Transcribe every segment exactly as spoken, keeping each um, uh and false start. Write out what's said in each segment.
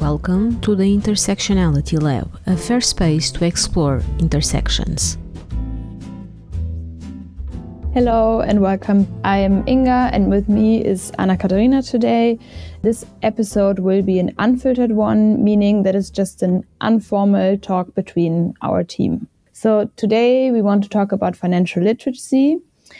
Welcome to the Intersectionality Lab, a fair space to explore intersections. Hello and welcome. I am Inga and with me is Anna Katharina today. This episode will be an unfiltered one, meaning that it's just an informal talk between our team. So today we want to talk about financial literacy.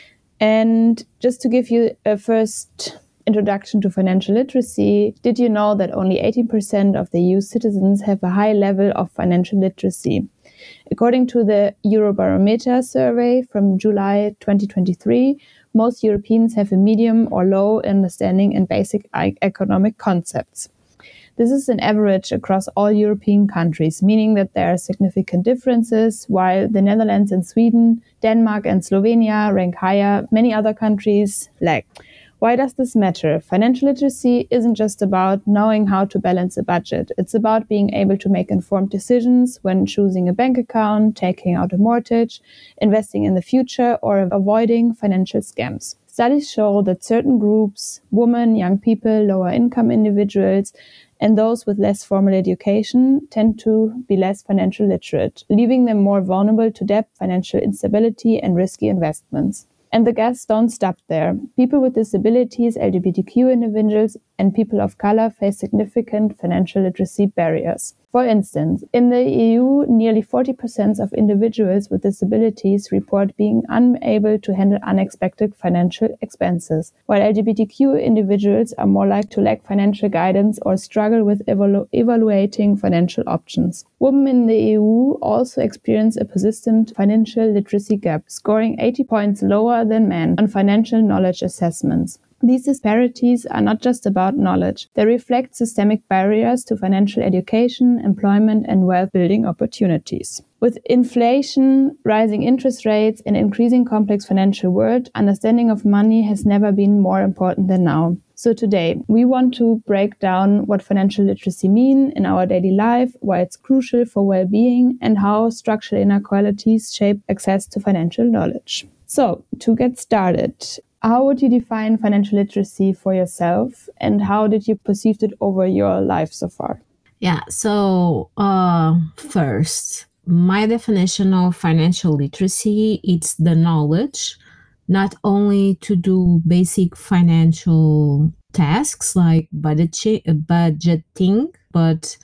And just to give you a first introduction to financial literacy, did you know that only eighteen percent of the E U citizens have a high level of financial literacy? According to the Eurobarometer survey from July twenty twenty-three, most Europeans have a medium or low understanding in basic economic concepts. This is an average across all European countries, meaning that there are significant differences. While the Netherlands and Sweden, Denmark and Slovenia rank higher, many other countries lag. Why does this matter? Financial literacy isn't just about knowing how to balance a budget. It's about being able to make informed decisions when choosing a bank account, taking out a mortgage, investing in the future, or avoiding financial scams. Studies show that certain groups, women, young people, lower income individuals, and those with less formal education tend to be less financial literate, leaving them more vulnerable to debt, financial instability, and risky investments. And the guests don't stop there. People with disabilities, L G B T Q individuals, and people of color face significant financial literacy barriers. For instance, in the E U, nearly forty percent of individuals with disabilities report being unable to handle unexpected financial expenses, while L G B T Q individuals are more likely to lack financial guidance or struggle with evalu- evaluating financial options. Women in the E U also experience a persistent financial literacy gap, scoring eighty points lower than men on financial knowledge assessments. These disparities are not just about knowledge. They reflect systemic barriers to financial education, employment, and wealth-building opportunities. With inflation, rising interest rates, and increasing complex financial world, understanding of money has never been more important than now. So today, we want to break down what financial literacy means in our daily life, why it's crucial for well-being, and how structural inequalities shape access to financial knowledge. So, to get started, how would you define financial literacy for yourself, and how did you perceive it over your life so far? Yeah, so uh, first, my definition of financial literacy, it's the knowledge not only to do basic financial tasks like budget- budgeting, but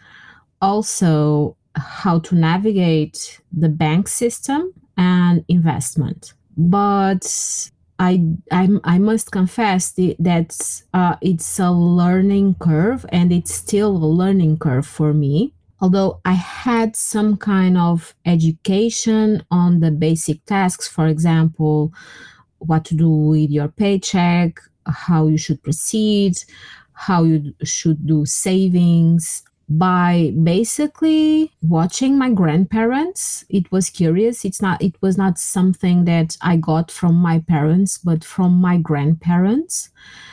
also how to navigate the bank system and investment. But I, I, I must confess the, that uh, it's a learning curve, and it's still a learning curve for me. Although I had some kind of education on the basic tasks, for example, what to do with your paycheck, how you should proceed, how you should do savings. By basically watching my grandparents, it was curious. It's not, it was not something that I got from my parents, but from my grandparents.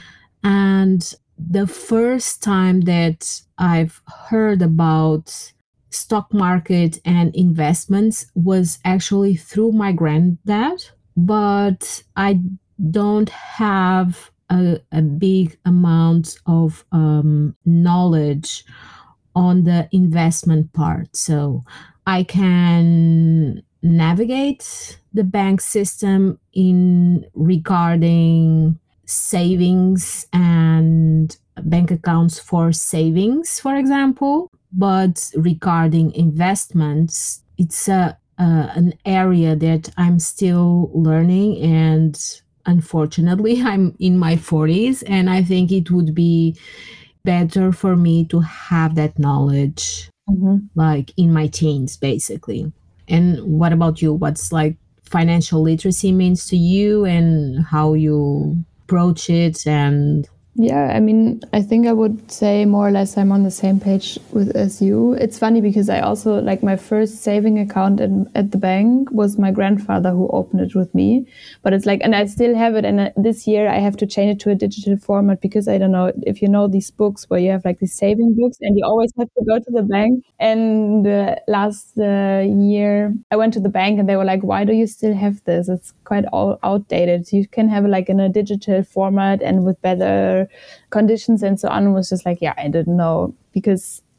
And the first time that I've heard about stock market and investments was actually through my granddad, but I don't have a, a big amount of um, knowledge on the investment part. So I can navigate the bank system in regarding savings and bank accounts for savings, for example. But regarding investments, it's a, uh, an area that I'm still learning, and unfortunately, I'm in my forties, and I think it would be better for me to have that knowledge mm-hmm. like in my teens, basically. And what about you? What's like financial literacy means to you, and how you approach it? And Yeah, I mean, I think I would say more or less I'm on the same page with as you. It's funny because I also, like, my first saving account at, at the bank was my grandfather who opened it with me. But it's like, and I still have it. And this year I have to change it to a digital format because I don't know if you know these books where you have like these saving books and you always have to go to the bank. And uh, last uh, year I went to the bank and they were like, why do you still have this? It's quite all outdated. You can have it like in a digital format and with better conditions and so on. Was just like, yeah, I didn't know, because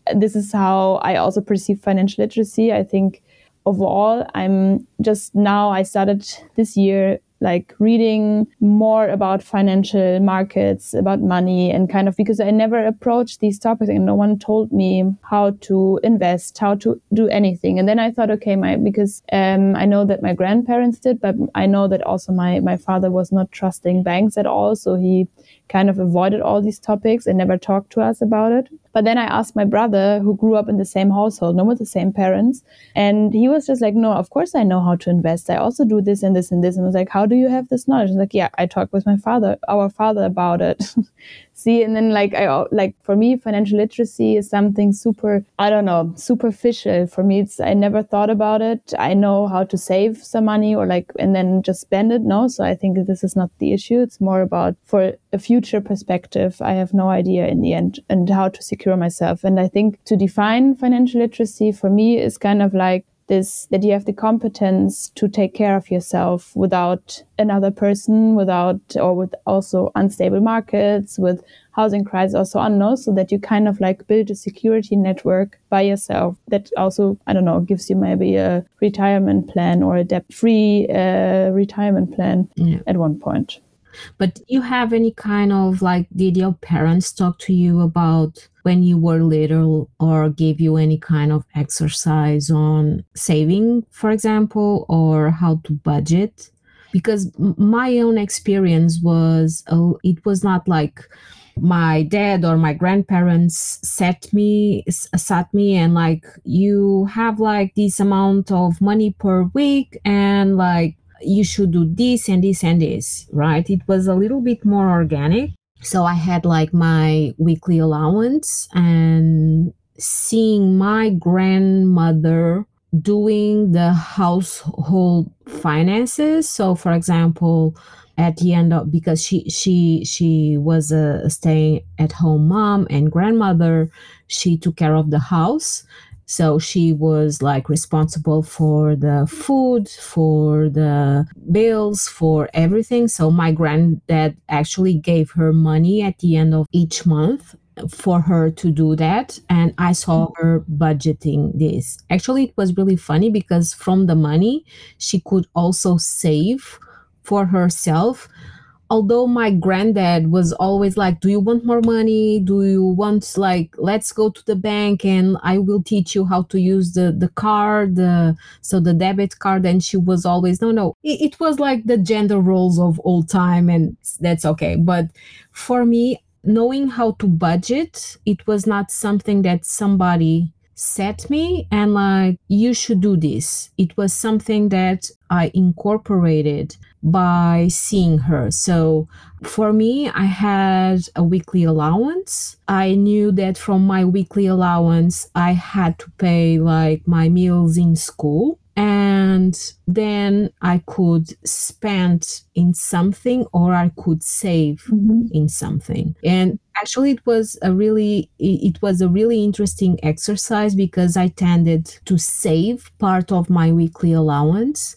this is how I also perceive financial literacy. I think overall, I'm just now, I started this year like reading more about financial markets, about money, and kind of because I never approached these topics and no one told me how to invest, how to do anything. And then I thought, okay, my because um, I know that my grandparents did, but I know that also my, my father was not trusting banks at all. So he kind of avoided all these topics and never talked to us about it. But then I asked my brother, who grew up in the same household, no, with the same parents. And he was just like, no, of course I know how to invest. I also do this and this and this. And I was like, how do you have this knowledge? I was like, yeah, I talked with my father, our father about it. See, and then like, I like for me, financial literacy is something super, I don't know, superficial. For me, it's, I never thought about it. I know how to save some money or like, and then just spend it. No, so I think this is not the issue. It's more about for a future perspective. I have no idea in the end and how to secure myself. And I think to define financial literacy for me is kind of like this, that you have the competence to take care of yourself without another person, without, or with also unstable markets, with housing crisis or so on, no? So that you kind of like build a security network by yourself that also, I don't know, gives you maybe a retirement plan or a debt-free uh, retirement plan yeah. at one point. But do you have any kind of like, did your parents talk to you about when you were little or gave you any kind of exercise on saving, for example, or how to budget? Because my own experience was, oh, it was not like my dad or my grandparents sat me, sat me and like, you have like this amount of money per week and like, you should do this and this and this, right? It was a little bit more organic. So I had like my weekly allowance and seeing my grandmother doing the household finances. So for example, at the end of, because she she she was a stay at home mom and grandmother, she took care of the house. So she was like responsible for the food, for the bills, for everything. So my granddad actually gave her money at the end of each month for her to do that. And I saw her budgeting this. Actually, it was really funny because from the money, she could also save for herself. Although my granddad was always like, do you want more money? Do you want like, let's go to the bank and I will teach you how to use the, the card, the, so the debit card. And she was always, no, no, it, it was like the gender roles of old time and that's okay. But for me, knowing how to budget, it was not something that somebody set me and like, you should do this. It was something that I incorporated by seeing her. So for me, I had a weekly allowance. I knew that from my weekly allowance, I had to pay like my meals in school. And then I could spend in something or I could save mm-hmm. in something. And actually it was a really, it was a really interesting exercise because I tended to save part of my weekly allowance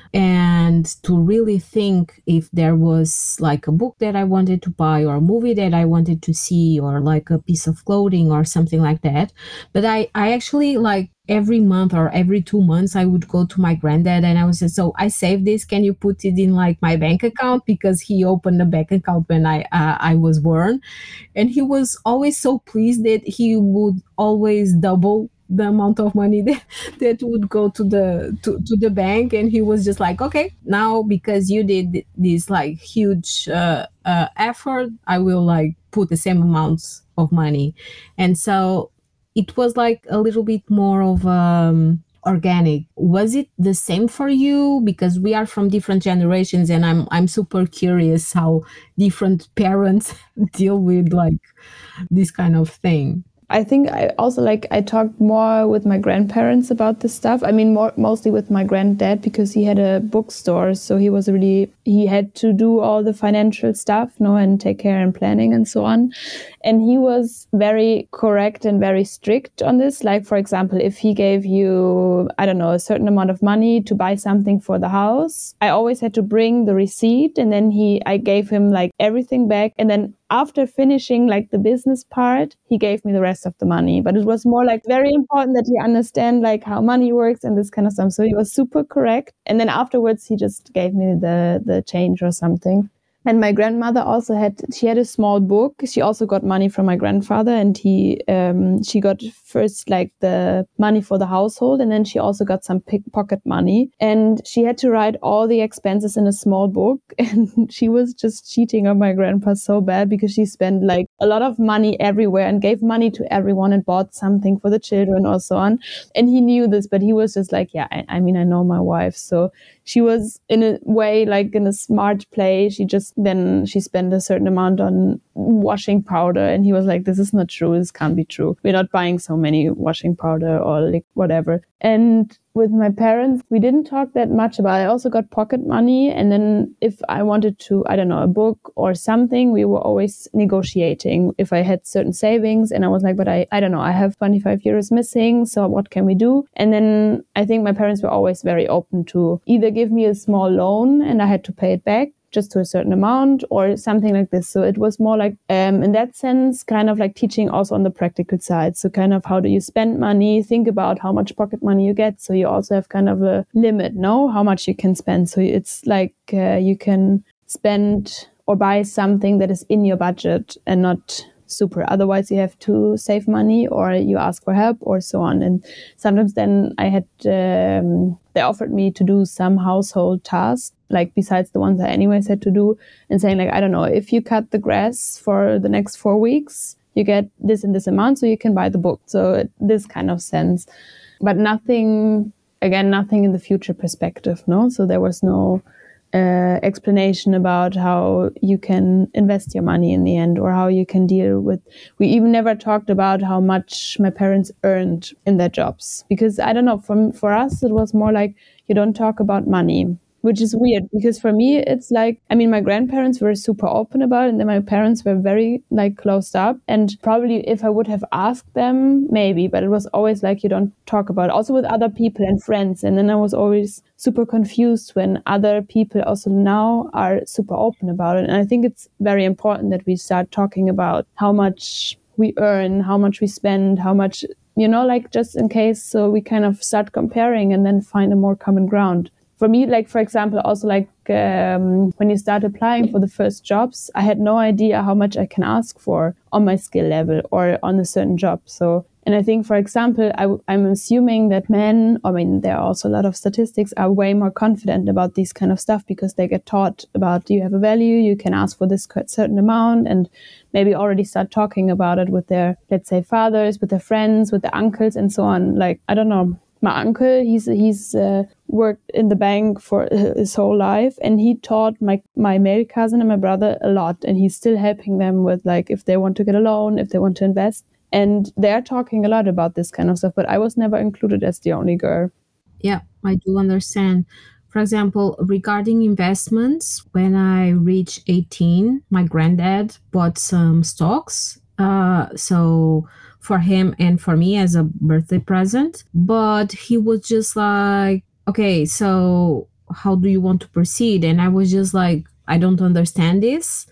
and to really think if there was like a book that I wanted to buy or a movie that I wanted to see or like a piece of clothing or something like that. But I, I actually like every month or every two months, I would go to my granddad and I would say, so I saved this. Can you put it in like my bank account? Because he opened a bank account when I, uh, I was born. And he was always so pleased that he would always double the amount of money that, that would go to the to, to the bank. And he was just like, okay, now because you did this like huge uh, uh, effort, I will like put the same amounts of money. And so it was like a little bit more of um organic. Was it the same for you? Because we are from different generations and I'm I'm super curious how different parents deal with like this kind of thing. I think I also like I talked more with my grandparents about this stuff. I mean, more mostly with my granddad because he had a bookstore, so he was really he had to do all the financial stuff, you know, and take care and planning and so on. And he was very correct and very strict on this. Like, for example, if he gave you, I don't know, a certain amount of money to buy something for the house, I always had to bring the receipt, and then he I gave him like everything back, and then after finishing like the business part, he gave me the rest of the money. But it was more like very important that he understand like how money works and this kind of stuff. So he was super correct. And then afterwards, he just gave me the the change or something. And my grandmother also had, she had a small book. She also got money from my grandfather, and he, um, she got first like the money for the household, and then she also got some pocket money. And she had to write all the expenses in a small book. And she was just cheating on my grandpa so bad because she spent like a lot of money everywhere and gave money to everyone and bought something for the children or so on. And he knew this, but he was just like, yeah, I, I mean, I know my wife. So she was in a way like in a smart play. She just, then she spent a certain amount on washing powder, and he was like, this is not true, this can't be true, we're not buying so many washing powder or like whatever. And with my parents, we didn't talk that much about it. I also got pocket money, and then if I wanted to, I don't know, a book or something, we were always negotiating. If I had certain savings and I was like, but I, I don't know, I have twenty-five euros missing, so what can we do? And then I think my parents were always very open to either give me a small loan and I had to pay it back just to a certain amount or something like this. So it was more like, um, in that sense, kind of like teaching also on the practical side. So kind of how do you spend money? Think about how much pocket money you get. So you also have kind of a limit, no? How much you can spend. So it's like uh, you can spend or buy something that is in your budget and not super. Otherwise, you have to save money or you ask for help or so on. And sometimes then I had, um, they offered me to do some household tasks, like besides the ones I anyways had to do, and saying like, I don't know, if you cut the grass for the next four weeks, you get this and this amount, so you can buy the book. So this kind of sense, but nothing, again, nothing in the future perspective, no? So there was no Uh, explanation about how you can invest your money in the end or how you can deal with. We even never talked about how much my parents earned in their jobs, because I don't know, from for us it was more like you don't talk about money, which is weird because for me it's like, I mean, my grandparents were super open about it, and then my parents were very like closed up, and probably if I would have asked them, maybe, but it was always like you don't talk about it, also with other people and friends. And then I was always super confused when other people also now are super open about it. And I think it's very important that we start talking about how much we earn, how much we spend, how much, you know, like just in case, so we kind of start comparing and then find a more common ground. For me, like, for example, also like um, when you start applying for the first jobs, I had no idea how much I can ask for on my skill level or on a certain job. So, and I think, for example, I, I'm assuming that men, I mean, there are also a lot of statistics, are way more confident about these kind of stuff because they get taught about, do you have a value? You can ask for this certain amount, and maybe already start talking about it with their, let's say, fathers, with their friends, with their uncles and so on. Like, I don't know. My uncle, he's he's uh, worked in the bank for his whole life, and he taught my, my male cousin and my brother a lot, and he's still helping them with, like, if they want to get a loan, if they want to invest. And they're talking a lot about this kind of stuff, but I was never included as the only girl. Yeah, I do understand. For example, regarding investments, when I reached eighteen, my granddad bought some stocks. Uh, so for him and for me as a birthday present. But he was just like, okay, so how do you want to proceed? And I was just like, I don't understand this.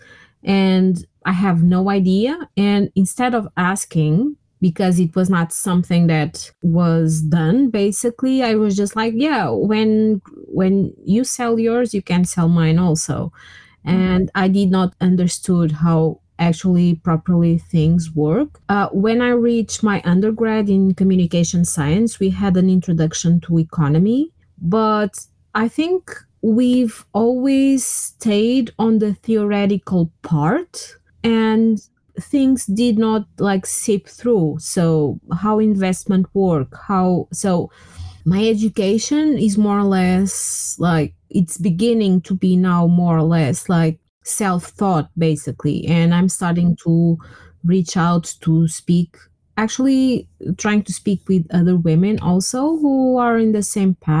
And I have no idea. And instead of asking, because it was not something that was done, basically, I was just like, yeah, when when you sell yours, you can sell mine also. And I did not understood how actually properly things work. Uh, when I reached my undergrad in communication science, we had an introduction to economy, but I think we've always stayed on the theoretical part, and things did not like seep through. So how investment work, how, so my education is more or less like, it's beginning to be now more or less like self-taught basically, and I'm starting to reach out to speak, actually trying to speak with other women also who are in the same path.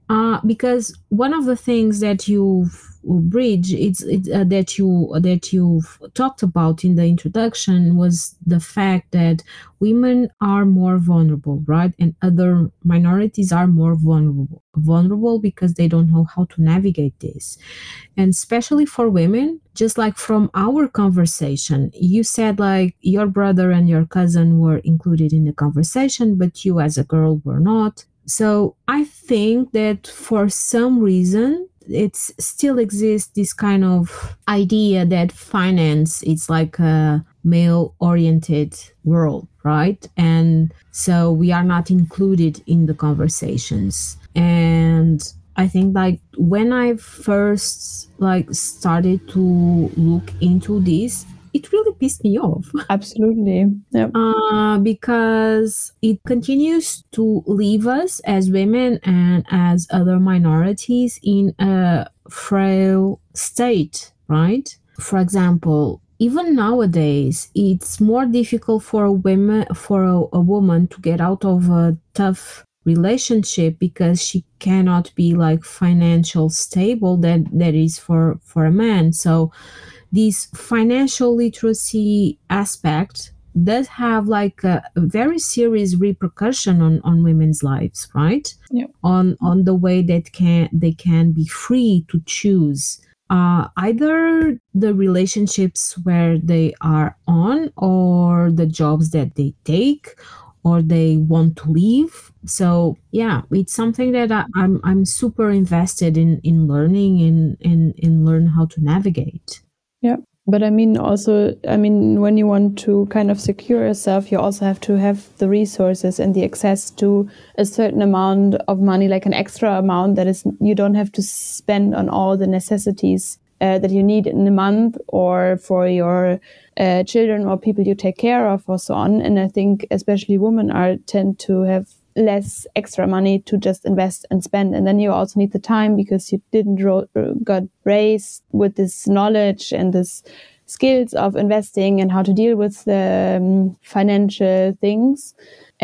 Uh, because one of the things that you've bridge it's it, uh, that you that you've talked about in the introduction was the fact that women are more vulnerable, right? And other minorities are more vulnerable vulnerable because they don't know how to navigate this. And especially for women, just like from our conversation, you said like your brother and your cousin were included in the conversation, but you as a girl were not. So I think that for some reason, it still exists this kind of idea that finance is like a male oriented world, right? And so we are not included in the conversations. And I think like when I first like started to look into this, it really pissed me off. Absolutely. Yep. Uh, because it continues to leave us as women and as other minorities in a frail state, right? For example, even nowadays, it's more difficult for a woman for a, a woman to get out of a tough relationship because she cannot be like financial stable than that is for for a man. So this financial literacy aspect does have like a, a very serious repercussion on, on women's lives, right? Yeah. On on the way that can they can be free to choose uh, either the relationships where they are on or the jobs that they take or they want to leave. So yeah, it's something that I, I'm I'm super invested in in learning and in, in, in learn how to navigate. Yeah. But I mean, also, I mean, when you want to kind of secure yourself, you also have to have the resources and the access to a certain amount of money, like an extra amount that is, you don't have to spend on all the necessities uh, that you need in a month or for your uh, children or people you take care of or so on. And I think especially women are tend to have less extra money to just invest and spend, and then you also need the time because you didn't ro- got raised with this knowledge and this skills of investing and how to deal with the um, financial things.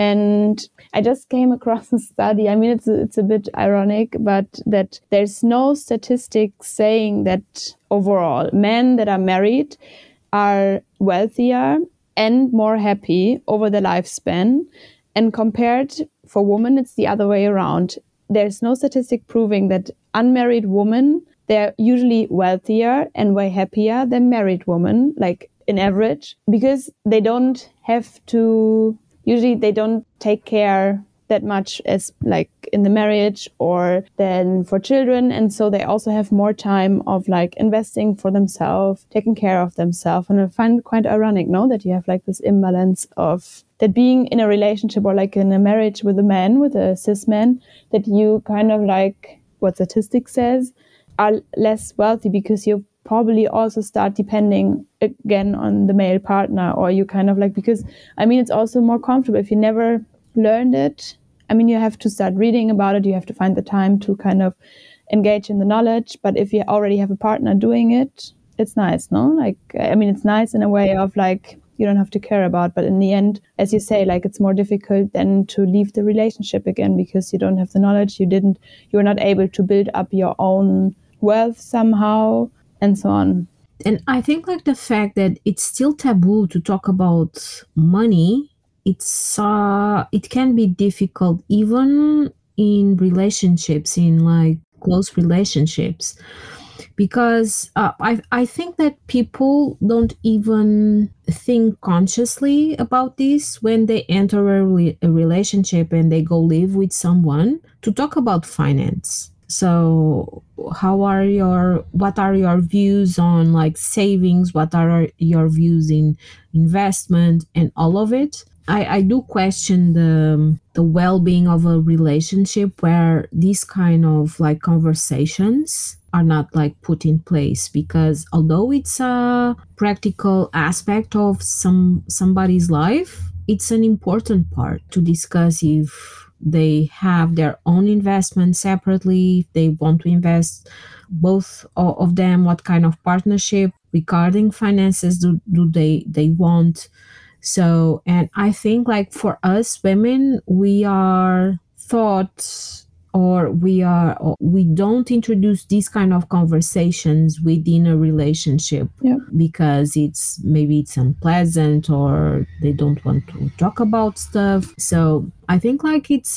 And I just came across a study. I mean, it's a, it's a bit ironic, but that there's no statistics saying that overall men that are married are wealthier and more happy over the lifespan. And compared for women, it's the other way around. There's no statistic proving that unmarried women, they're usually wealthier and way happier than married women, like in average, because they don't have to, usually they don't take care that much as like in the marriage or then for children. And so they also have more time of like investing for themselves, taking care of themselves. And I find it quite ironic, no, that you have like this imbalance of that being in a relationship or like in a marriage with a man, with a cis man, that you kind of like what statistics says are less wealthy because you probably also start depending again on the male partner, or you kind of like, because I mean, it's also more comfortable if you never learned it. I mean, you have to start reading about it. You have to find the time to kind of engage in the knowledge. But if you already have a partner doing it, it's nice, no? Like, I mean, it's nice in a way of like, you don't have to care about. But in the end, as you say, like, it's more difficult then to leave the relationship again because you don't have the knowledge. You didn't, you're not able to build up your own wealth somehow and so on. And I think like the fact that it's still taboo to talk about money, it's uh it can be difficult even in relationships, in like close relationships, because uh, I I think that people don't even think consciously about this when they enter a, re- a relationship and they go live with someone to talk about finance. So how are your what are your views on like savings, what are your views in investment and all of it? I, I do question the the well-being of a relationship where these kind of like conversations are not like put in place, because although it's a practical aspect of some somebody's life, it's an important part to discuss if they have their own investment separately, if they want to invest both of them, what kind of partnership regarding finances do, do they they want. So, and I think like for us women, we are taught or we are or we don't introduce these kind of conversations within a relationship Yeah. because it's maybe it's unpleasant or they don't want to talk about stuff. So I think like it's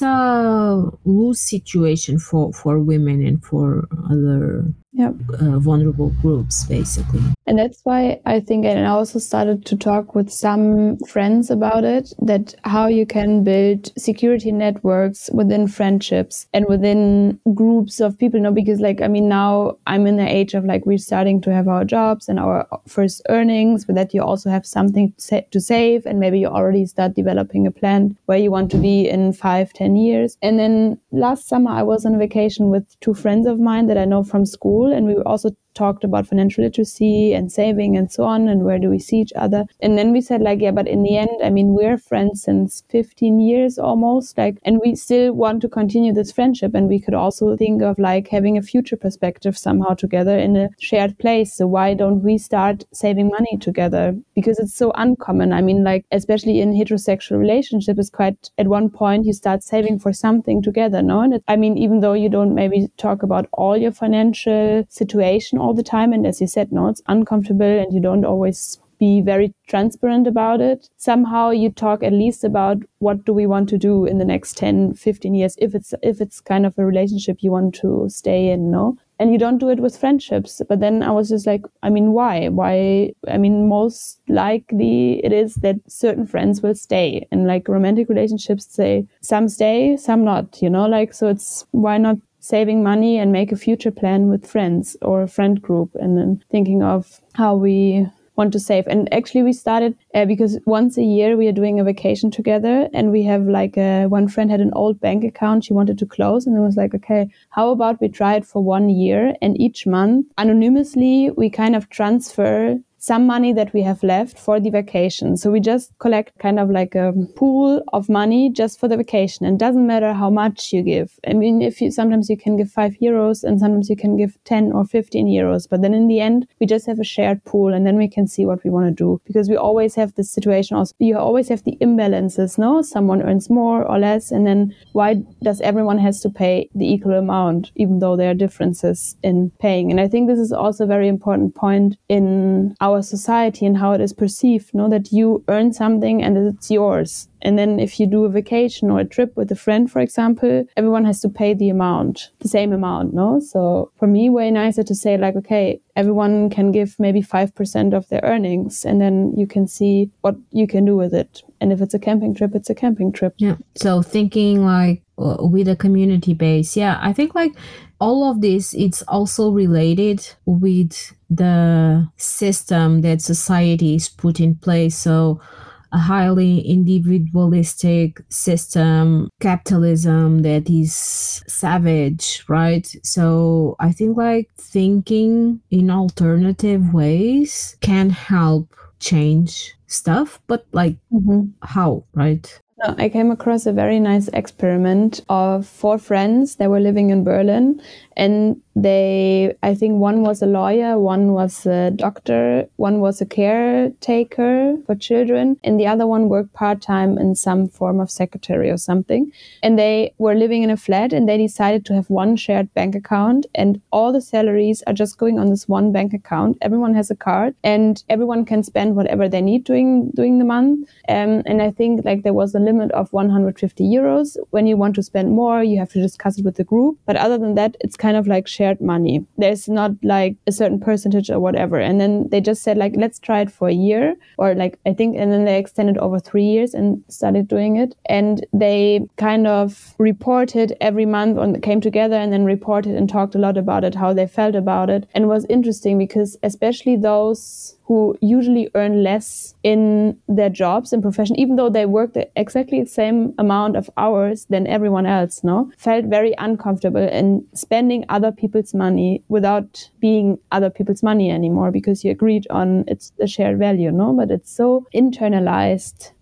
a loose situation for for women and for other Yeah. uh, vulnerable groups, basically. And that's why I think, and I also started to talk with some friends about it, that how you can build security networks within friendships and within groups of people, you know, because like, I mean, now I'm in the age of like, we're starting to have our jobs and our first earnings, but that you also have something to save. And maybe you already start developing a plan where you want to be in five, ten years. And then last summer I was on vacation with two friends of mine that I know from school. And we also talked about financial literacy and saving and so on, and where do we see each other. And then we said like, yeah, but in the end, I mean, we're friends since fifteen years almost, like, and we still want to continue this friendship. And we could also think of like having a future perspective somehow together in a shared place. So why don't we start saving money together? Because it's so uncommon. I mean, like, especially in heterosexual relationship, it's quite, at one point you start saving for something together, no? And it, I mean, even though you don't maybe talk about all your financial situation all the time, and as you said, no, it's uncomfortable and you don't always be very transparent about it, somehow you talk at least about what do we want to do in the next ten, fifteen years, if it's if it's kind of a relationship you want to stay in, no? And you don't do it with friendships. But then I was just like, I mean, why? Why? I mean, most likely it is that certain friends will stay. And like romantic relationships, say some stay, some not, you know, like, so it's why not saving money and make a future plan with friends or a friend group, and then thinking of how we want to save. And actually we started uh, because once a year we are doing a vacation together, and we have like a, one friend had an old bank account she wanted to close, and it was like, okay, how about we try it for one year, and each month anonymously we kind of transfer some money that we have left for the vacation. So we just collect kind of like a pool of money just for the vacation. And it doesn't matter how much you give. I mean, if you, sometimes you can give five euros and sometimes you can give ten or fifteen euros. But then in the end, we just have a shared pool, and then we can see what we want to do. Because we always have this situation also, you always have the imbalances, no? Someone earns more or less. And then why does everyone has to pay the equal amount, even though there are differences in paying? And I think this is also a very important point in our society and how it is perceived, no, that you earn something and it's yours. And then if you do a vacation or a trip with a friend, for example, everyone has to pay the amount, the same amount, no? So for me, way nicer to say like, okay, everyone can give maybe five percent of their earnings, and then you can see what you can do with it. And if it's a camping trip, it's a camping trip. Yeah. So thinking like uh, with a community base, yeah, I think like all of this, it's also related with the system that society is put in place. So a highly individualistic system, capitalism that is savage, right? So I think like thinking in alternative ways can help change stuff, but like mm-hmm. how, right? No, I came across a very nice experiment of four friends that were living in Berlin, and they, I think one was a lawyer, one was a doctor, one was a caretaker for children, and the other one worked part-time in some form of secretary or something. And they were living in a flat, and they decided to have one shared bank account, and all the salaries are just going on this one bank account. Everyone has a card, and everyone can spend whatever they need during, during the month. Um, and I think like there was a limit of one hundred fifty euros. When you want to spend more, you have to discuss it with the group. But other than that, it's kind of like shared money. There's not like a certain percentage or whatever. And then they just said like, let's try it for a year, or like, I think, and then they extended over three years and started doing it. And they kind of reported every month, or came together and then reported and talked a lot about it, how they felt about it. And it was interesting because especially those who usually earn less in their jobs and profession, even though they work the exactly the same amount of hours than everyone else, no, felt very uncomfortable in spending other people's money without being other people's money anymore, because you agreed on it's a shared value, no? But it's so internalized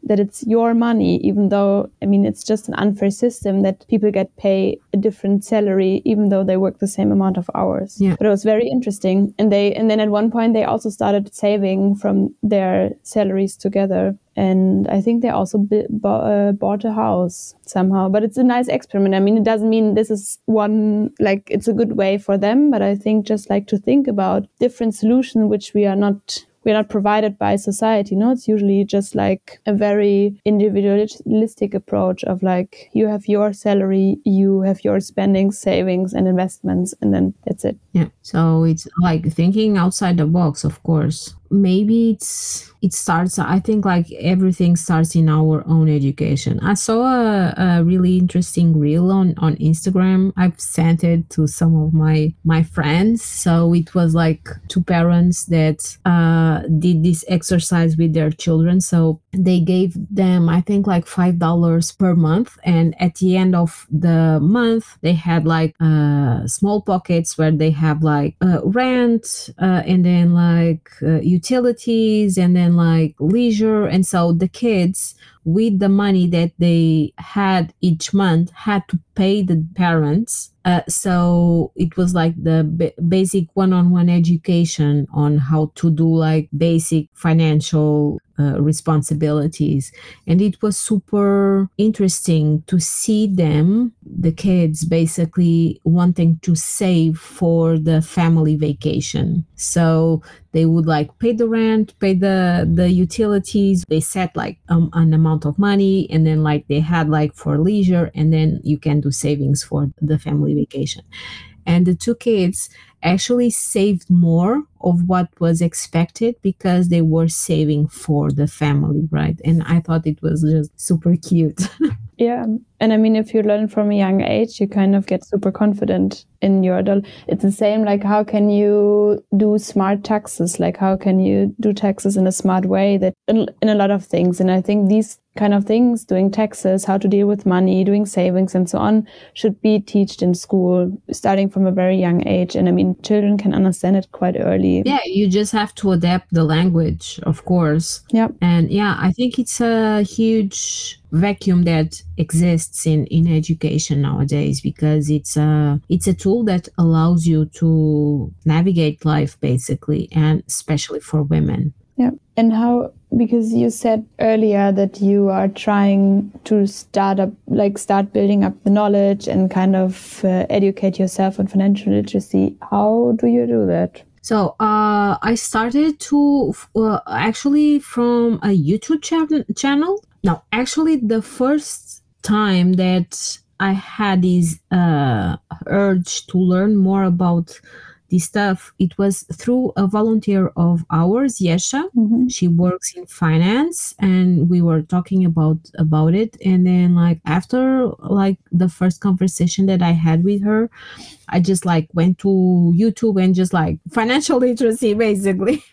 that it's your money, even though, I mean, it's just an unfair system that people get paid a different salary, even though they work the same amount of hours. Yeah. But it was very interesting. And they, and then at one point they also started saving from their salaries together. And I think they also b- b- uh, bought a house somehow. But it's a nice experiment. I mean, it doesn't mean this is one, like, it's a good way for them. But I think just like to think about different solutions, which we are not we're not provided by society. No, it's usually just like a very individualistic approach of like, you have your salary, you have your spending, savings and investments, and then that's it. Yeah. So it's like thinking outside the box, of course. Maybe it's it starts, I think like everything starts in our own education. I saw a, a really interesting reel on, on Instagram. I've sent it to some of my, my friends. So it was like two parents that uh, did this exercise with their children. So they gave them, I think like five dollars per month. And at the end of the month, they had like uh, small pockets where they have like uh, rent uh, and then like uh, utilities and then like leisure. And so the kids, with the money that they had each month, had to pay the parents. Uh, so it was like the b- basic one-on-one education on how to do like basic financial uh, responsibilities. And it was super interesting to see them, the kids, basically wanting to save for the family vacation. So they would like pay the rent, pay the, the utilities. They set like um, an amount of money, and then like they had like for leisure, and then you can do savings for the family vacation. And the two kids actually saved more of what was expected because they were saving for the family, right? And I thought it was just super cute. Yeah. And I mean, if you learn from a young age, you kind of get super confident in your adult. It's the same, like, how can you do smart taxes? Like, how can you do taxes in a smart way that in, in a lot of things? And I think these kind of things, doing taxes, how to deal with money, doing savings and so on, should be taught in school, starting from a very young age. And I mean, children can understand it quite early. Yeah, you just have to adapt the language, of course. Yeah. And yeah, I think it's a huge vacuum that exists in, in education nowadays, because it's a, it's a tool that allows you to navigate life, basically, and especially for women. Yeah. And how, because you said earlier that you are trying to start up, like start building up the knowledge and kind of uh, educate yourself on financial literacy. How do you do that? So uh, I started to uh, actually from a YouTube ch- channel. No, actually the first time that I had this uh, urge to learn more about this stuff, it was through a volunteer of ours, Yesha. Mm-hmm. She works in finance, and we were talking about about it. And then like after like the first conversation that I had with her, I just like went to YouTube and just like financial literacy, basically.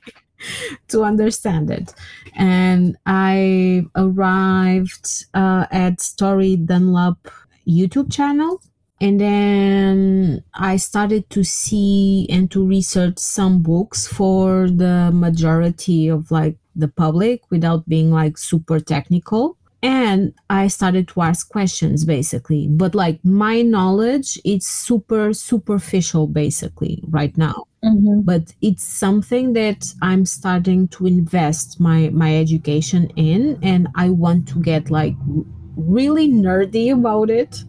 to understand it. And I arrived uh, at Story Dunlop YouTube channel. And then I started to see and to research some books for the majority of like the public without being like super technical. And I started to ask questions, basically. But like my knowledge, it's super superficial, basically, right now. Mm-hmm. But it's something that I'm starting to invest my, my education in. And I want to get like really nerdy about it.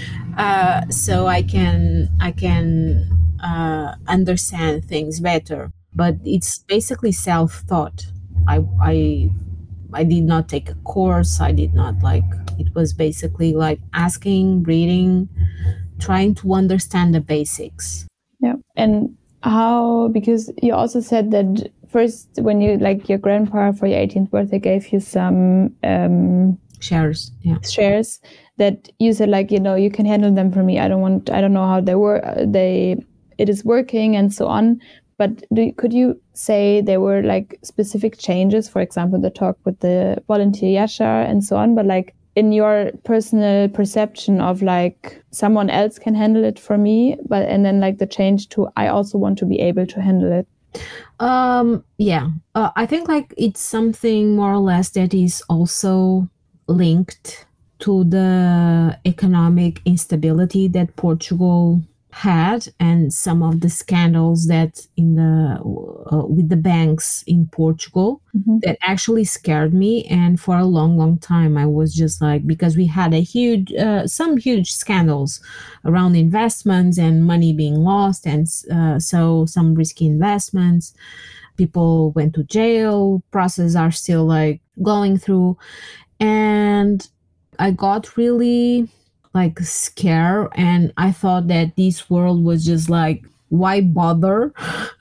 Uh, so I can I can uh, understand things better. But it's basically self-taught. I I I did not take a course. I did not like. It was basically like asking, reading, trying to understand the basics. Yeah, and how? Because you also said that first, when you like your grandpa for your eighteenth birthday gave you some um, shares, yeah, shares. That you said, like, you know, you can handle them for me. I don't want, I don't know how they were, they, it is working and so on. But do, could you say there were like specific changes, for example, the talk with the volunteer Yasha and so on, but like in your personal perception of like someone else can handle it for me, but, and then like the change to, I also want to be able to handle it. Um, yeah, uh, I think like it's something more or less that is also linked to the economic instability that Portugal had and some of the scandals that in the uh, with the banks in Portugal Mm-hmm. that actually scared me. And for a long long time I was just like, because we had a huge uh, some huge scandals around investments and money being lost, and uh, so some risky investments, people went to jail, processes are still like going through. And I got really like scared, and I thought that this world was just like, why bother?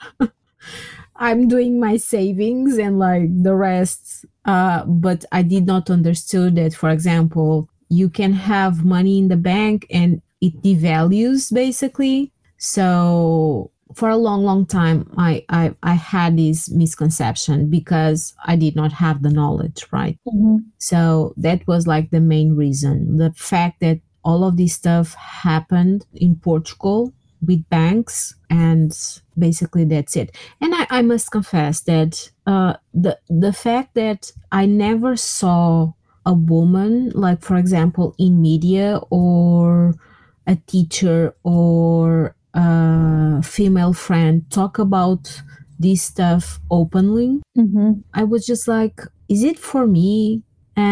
I'm doing my savings and like the rest. Uh, but I did not understood that, for example, you can have money in the bank and it devalues basically. So for a long, long time, I, I, I had this misconception because I did not have the knowledge, right? Mm-hmm. So that was like the main reason. The fact that all of this stuff happened in Portugal with banks, and basically that's it. And I, I must confess that uh, the the fact that I never saw a woman, like for example in media, or a teacher or a female friend talk about this stuff openly, Mm-hmm. I was just like, is it for me?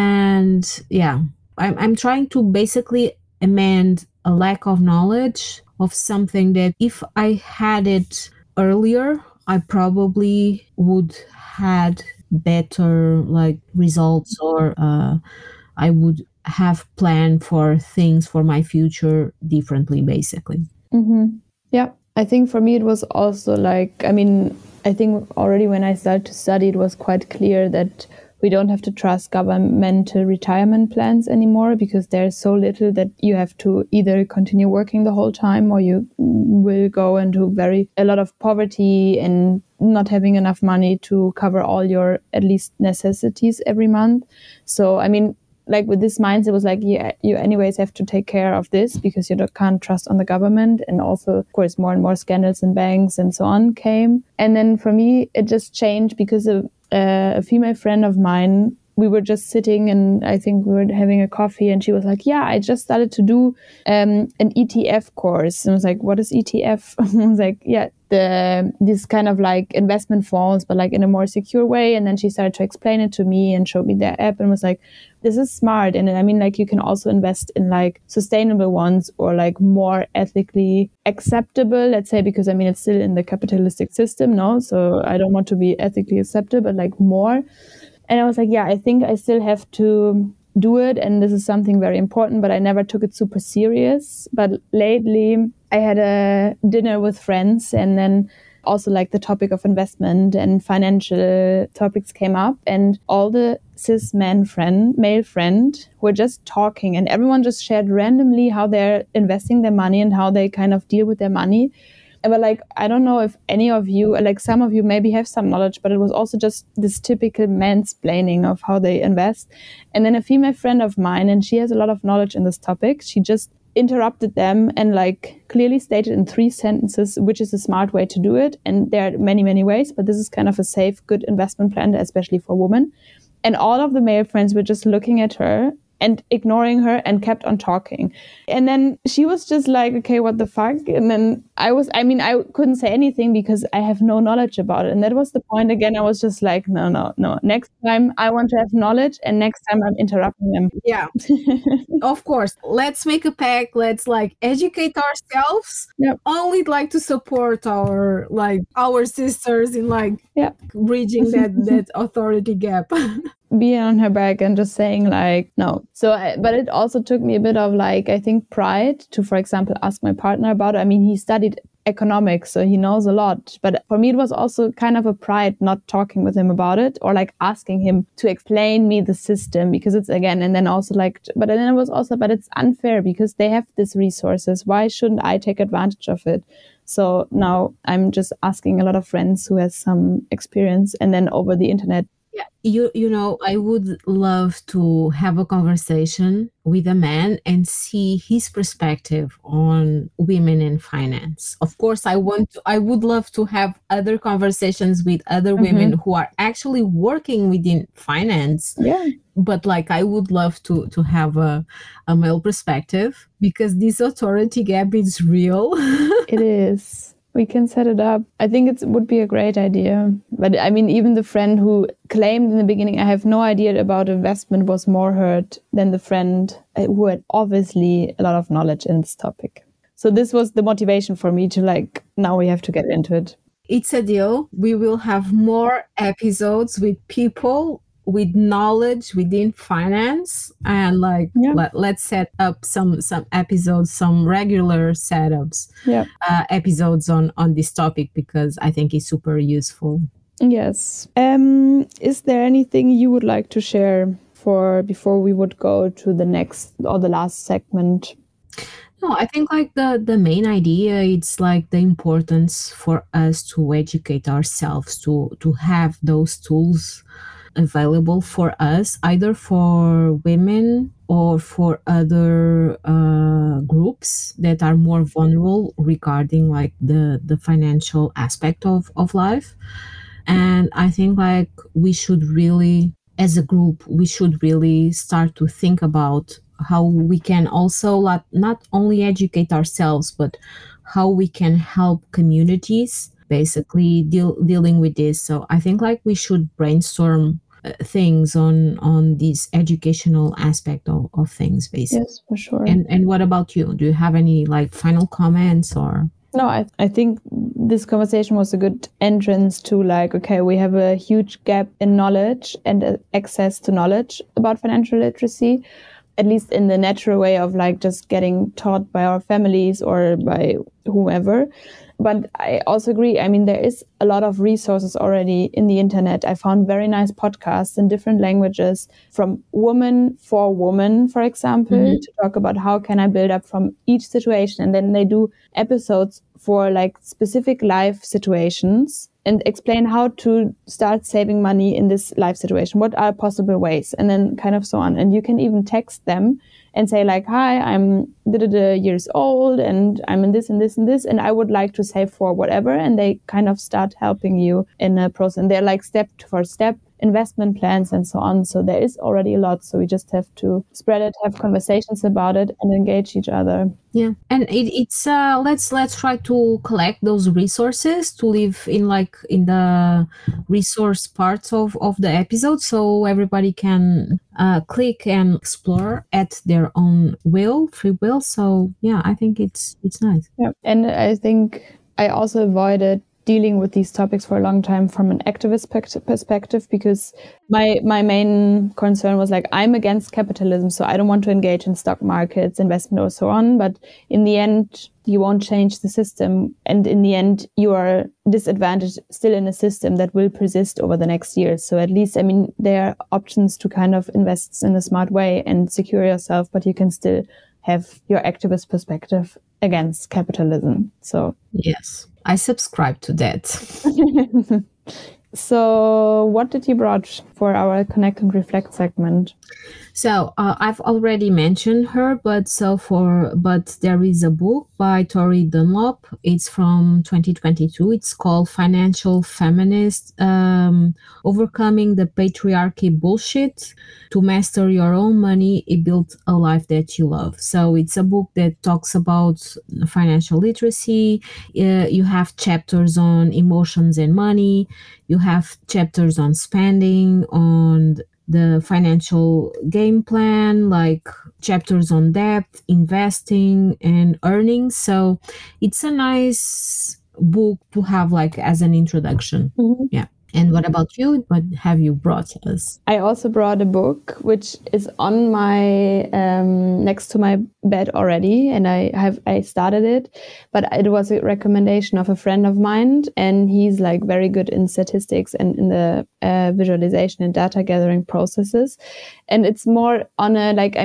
And yeah, I'm, I'm trying to basically amend a lack of knowledge of something that if I had it earlier, I probably would had better like results, or uh, I would have planned for things for my future differently, basically. Mm-hmm. Yeah, I think for me it was also like, I mean, I think already when I started to study, it was quite clear that we don't have to trust governmental retirement plans anymore, because there's so little that you have to either continue working the whole time, or you will go into very a lot of poverty and not having enough money to cover all your at least necessities every month. So, I mean, like with this mindset, it was like, yeah, you anyways have to take care of this because you don't, can't trust on the government. And also, of course, more and more scandals in banks and so on came. And then for me, it just changed because of uh, a female friend of mine. We were just sitting and I think we were having a coffee, and she was like, yeah, I just started to do um, an E T F course. And I was like, what is E T F? I was like, yeah, the this kind of like investment funds, but like in a more secure way. And then she started to explain it to me and showed me their app and was like, this is smart. And I mean, like, you can also invest in like sustainable ones or like more ethically acceptable, let's say, because I mean, it's still in the capitalistic system, no? So I don't want to be ethically acceptable, but like more. And I was like, yeah, I think I still have to do it. And this is something very important, but I never took it super serious. But lately I had a dinner with friends, and then also like the topic of investment and financial topics came up, and all the cis men friend, male friend were just talking, and everyone just shared randomly how they're investing their money and how they kind of deal with their money. But like, I don't know if any of you, like some of you maybe have some knowledge, but it was also just this typical mansplaining of how they invest. And then a female friend of mine, and she has a lot of knowledge in this topic, she just interrupted them and like clearly stated in three sentences, which is a smart way to do it. And there are many, many ways, but this is kind of a safe, good investment plan, especially for women. And all of the male friends were just looking at her and ignoring her and kept on talking. And then she was just like, okay, what the fuck? And then I was, I mean, I couldn't say anything because I have no knowledge about it. And that was the point again. I was just like, no, no, no. Next time I want to have knowledge, and next time I'm interrupting them. Yeah. Of course. Let's make a pact. Let's like educate ourselves. Yep. Only like to support our like our sisters in like yeah. bridging that that authority gap. Being on her back and just saying like, no. So, I, but it also took me a bit of like, I think pride to, for example, ask my partner about it. I mean, he studied economics, so he knows a lot. But for me, it was also kind of a pride not talking with him about it, or like asking him to explain me the system, because it's again, and then also like, but then it was also, but it's unfair because they have these resources. Why shouldn't I take advantage of it? So now I'm just asking a lot of friends who has some experience, and then over the internet, Yeah, you you know, I would love to have a conversation with a man and see his perspective on women in finance. Of course, I want to, I would love to have other conversations with other women Mm-hmm. who are actually working within finance, Yeah, but like I would love to to have a, a male perspective because this authority gap is real. it is. We can set it up. I think it would be a great idea. But I mean, even the friend who claimed in the beginning, I have no idea about investment, was more hurt than the friend who had obviously a lot of knowledge in this topic. So this was the motivation for me to like, now we have to get into it. It's a deal. We will have more episodes with people with knowledge within finance, and like Yeah. let, let's set up some some episodes, some regular setups, Yeah. uh, episodes on on this topic because I think it's super useful. Yes. Um, is there anything you would like to share for before we would go to the next or the last segment? No, I think like the the main idea it's like the importance for us to educate ourselves, to to have those tools available for us, either for women or for other uh, groups that are more vulnerable regarding like the the financial aspect of of life. And I think like we should really, as a group, we should really start to think about how we can also like not only educate ourselves, but how we can help communities basically deal dealing with this. So I think like we should brainstorm uh, things on on this educational aspect of, of things basically. Yes, for sure. And and what about you? Do you have any like final comments or? No, I, I think this conversation was a good entrance to like, okay, we have a huge gap in knowledge and uh, access to knowledge about financial literacy, at least in the natural way of like just getting taught by our families or by whoever. But I also agree. I mean, there is a lot of resources already in the internet. I found very nice podcasts in different languages from Woman for Woman, for example, mm-hmm. to talk about how can I build up from each situation. And then they do episodes for like specific life situations and explain how to start saving money in this life situation. What are possible ways? And then kind of so on. And you can even text them and say like, hi, I'm da-da-da years old and I'm in this and this and this, and I would like to save for whatever. And they kind of start helping you in a process. And they're like step for step investment plans and so on. So there is already a lot. So we just have to spread it, have conversations about it, and engage each other. Yeah, and it, it's uh, let's let's try to collect those resources to live in like in the resource parts of of the episode, so everybody can uh, click and explore at their own will, free will. So yeah, I think it's it's nice. Yeah, and I think I also avoided dealing with these topics for a long time from an activist perspective, because my my main concern was like, I'm against capitalism, so I don't want to engage in stock markets, investment, or so on. But in the end, you won't change the system, and in the end, you are disadvantaged still in a system that will persist over the next years. So at least, I mean, there are options to kind of invest in a smart way and secure yourself, but you can still have your activist perspective against capitalism. So yes, I subscribe to that. So what did you brought for our Connect and Reflect segment? So uh, I've already mentioned her, but so for but there is a book by Tori Dunlop. It's from twenty twenty-two. It's called Financial Feminist: um, Overcoming the Patriarchy Bullshit to Master Your Own Money and Build a Life That You Love. So it's a book that talks about financial literacy. Uh, you have chapters on emotions and money. You have chapters on spending, on the financial game plan, like chapters on debt, investing, and earnings. So it's a nice book to have like as an introduction. Mm-hmm. Yeah. And what about you? What have you brought us? I also brought a book which is on my um, next to my bed already, and I have I started it, but it was a recommendation of a friend of mine, and he's like very good in statistics and in the uh, visualization and data gathering processes, and it's more on a like I mean.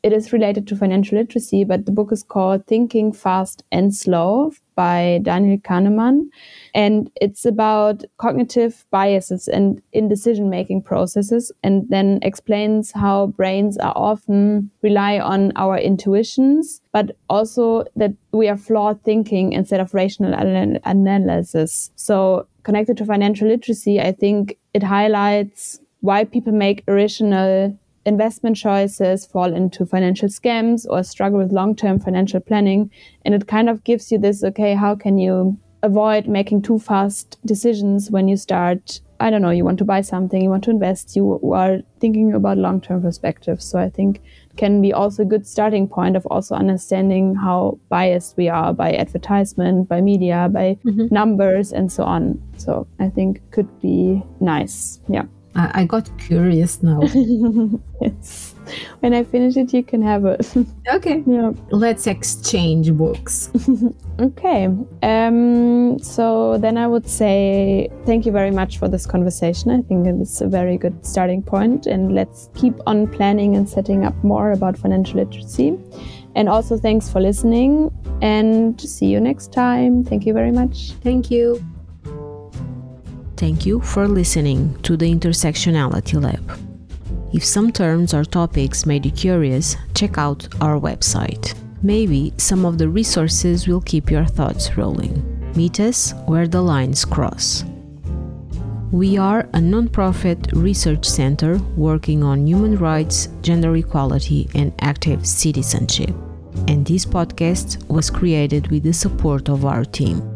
it is related to financial literacy, but the book is called Thinking Fast and Slow by Daniel Kahneman. And it's about cognitive biases and in decision-making processes, and then explains how brains are often rely on our intuitions, but also that we are flawed thinking instead of rational anal- analysis. So connected to financial literacy, I think it highlights why people make irrational investment choices, fall into financial scams, or struggle with long-term financial planning. And it kind of gives you this, okay, how can you avoid making too fast decisions when you start, I don't know, you want to buy something, you want to invest, you are thinking about long-term perspectives. So I think it can be also a good starting point of also understanding how biased we are by advertisement, by media, by mm-hmm. numbers, and so on. So I think it could be nice. Yeah. I got curious now. Yes. When I finish it, you can have it. Okay. Yeah. Let's exchange books. Okay. Um, so then I would say thank you very much for this conversation. I think it's a very good starting point, and let's keep on planning and setting up more about financial literacy. And also thanks for listening, and see you next time. Thank you very much. Thank you. Thank you for listening to the Intersectionality Lab. If some terms or topics made you curious, check out our website. Maybe some of the resources will keep your thoughts rolling. Meet us where the lines cross. We are a non-profit research center working on human rights, gender equality, and active citizenship. And this podcast was created with the support of our team.